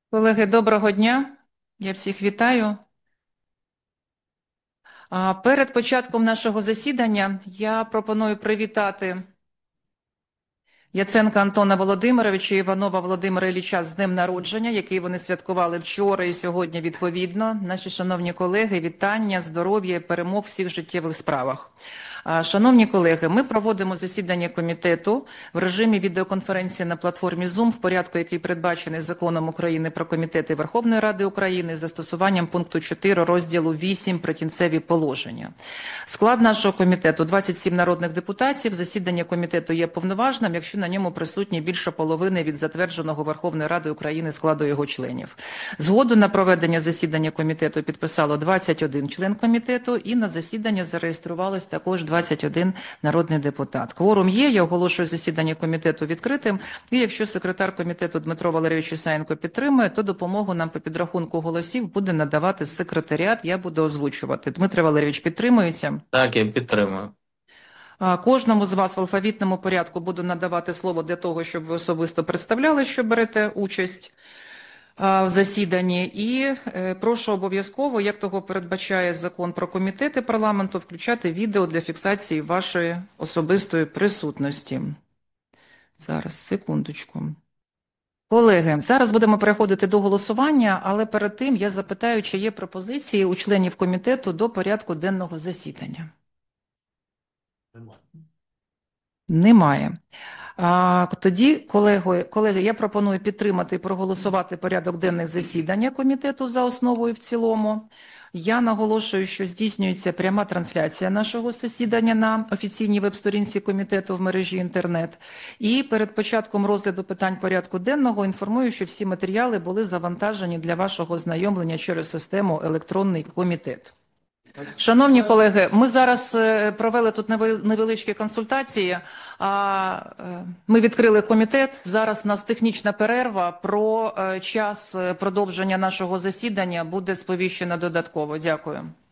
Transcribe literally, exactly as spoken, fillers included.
Колеги, доброго дня. Я всіх вітаю. А, Перед початком нашого засідання я пропоную привітати Яценка Антона Володимировича і Іванова Володимира Ілліча з днем народження, який вони святкували вчора і сьогодні відповідно. Наші шановні колеги, вітання, здоров'я і перемог в всіх життєвих справах. А, Шановні колеги, ми проводимо засідання комітету в режимі відеоконференції на платформі Zoom в порядку, який передбачений Законом України про комітети Верховної Ради України з застосуванням пункту чотири розділу вісім «Прикінцеві положення». Склад нашого комітету – двадцять сім народних депутатів. Засідання комітету є повноважним, якщо на ньому присутні більше половини від затвердженого Верховною Радою України складу його членів. Згоду на проведення засідання комітету підписало двадцять один член комітету і на засідання зареєструвалось також двадцять один народний депутат. Кворум є, я оголошую засідання комітету відкритим. І якщо секретар комітету Дмитро Валерійович Ісаєнко підтримує, то допомогу нам по підрахунку голосів буде надавати секретаріат, я буду озвучувати. Дмитро Валерійович, підтримується? Так, я підтримую. Кожному з вас в алфавітному порядку буду надавати слово для того, щоб ви особисто представляли, що берете участь в засіданні. І прошу обов'язково, як того передбачає закон про комітети парламенту, включати відео для фіксації вашої особистої присутності. Зараз, секундочку. Колеги, зараз будемо переходити до голосування, але перед тим я запитаю, чи є пропозиції у членів комітету до порядку денного засідання. Немає. А, тоді, колеги, колеги, я пропоную підтримати і проголосувати порядок денних засідання комітету за основу і в цілому. Я наголошую, що здійснюється пряма трансляція нашого засідання на офіційній веб-сторінці комітету в мережі інтернет. І перед початком розгляду питань порядку денного інформую, що всі матеріали були завантажені для вашого ознайомлення через систему «Електронний комітет». Шановні колеги, ми зараз провели тут невеличкі консультації. Ми відкрили комітет, зараз у нас технічна перерва, про час продовження нашого засідання буде сповіщено додатково. Дякую.